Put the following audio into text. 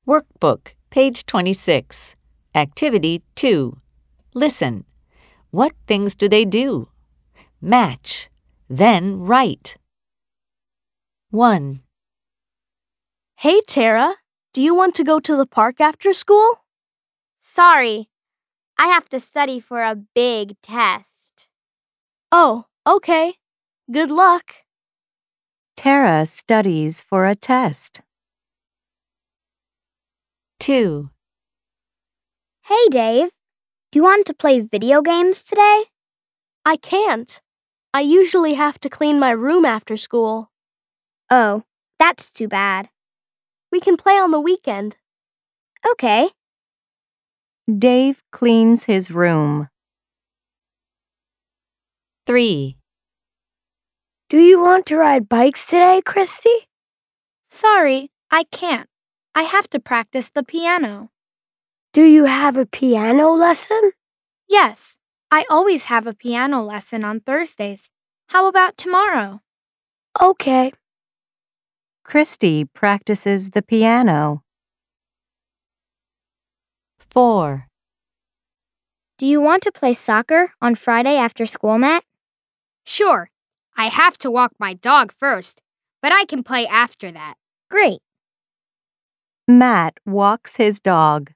Workbook, page 26. Activity 2. Listen. What things do they do? Match. Then write. 1, Hey, Tara, do you want to go to the park after school? Sorry, I have to study for a big test. Oh, okay. Good luck. Tara studies for a test. 2, Hey, Dave, do you want to play video games today? I can't. I usually have to clean my room after school. Oh, that's too bad. We can play on the weekend. Okay. Dave cleans his room. 3, Do you want to ride bikes today, Christy? Sorry, I can't. I have to practice the piano. Do you have a piano lesson? Yes, I always have a piano lesson on Thursdays. How about tomorrow? Okay. Christy practices the piano. 4, Do you want to play soccer on Friday after school, Matt? Sure, I have to walk my dog first, but I can play after that. Great. Matt walks his dog.